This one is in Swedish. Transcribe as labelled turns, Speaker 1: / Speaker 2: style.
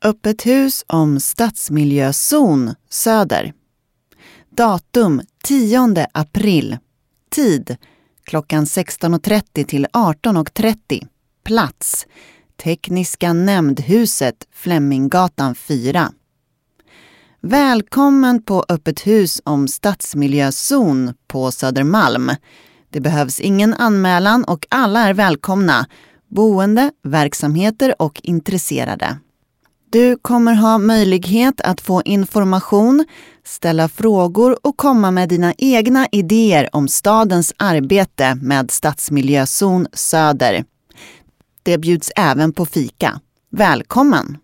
Speaker 1: Öppet hus om stadsmiljözon Söder. Datum 10 april. Tid klockan 16.30 till 18.30. Plats Tekniska nämndhuset Fleminggatan 4. Välkommen på öppet hus om stadsmiljözon på Södermalm. Det behövs ingen anmälan och alla är välkomna. Boende, verksamheter och intresserade. Du kommer ha möjlighet att få information, ställa frågor och komma med dina egna idéer om stadens arbete med stadsmiljözon Söder. Det bjuds även på fika. Välkommen!